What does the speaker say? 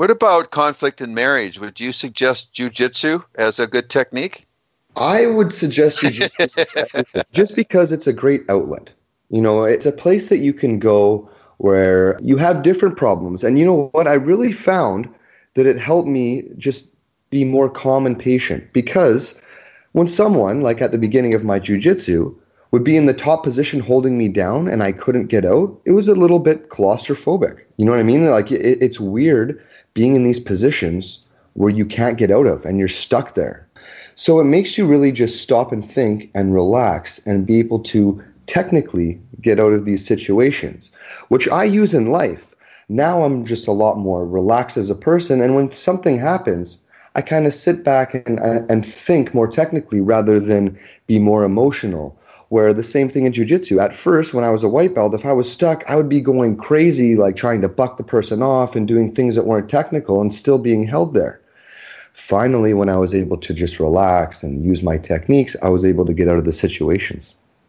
What about conflict in marriage? Would you suggest jujitsu as a good technique? I would suggest jujitsu just because it's a great outlet. It's a place that you can go where you have different problems. And you know what? I really found that it helped me just be more calm and patient because when someone, like at the beginning of my jujitsu, would be in the top position holding me down and I couldn't get out, it was a little bit claustrophobic. You know what I mean? Like it's weird being in these positions where you can't get out of and you're stuck there. So it makes you really just stop and think and relax and be able to technically get out of these situations, which I use in life. Now I'm just a lot more relaxed as a person. And when something happens, I kind of sit back and think more technically rather than be more emotional. Where the same thing in jiu-jitsu. At first, when I was a white belt, if I was stuck, I would be going crazy, like trying to buck the person off and doing things that weren't technical and still being held there. Finally, when I was able to just relax and use my techniques, I was able to get out of the situations.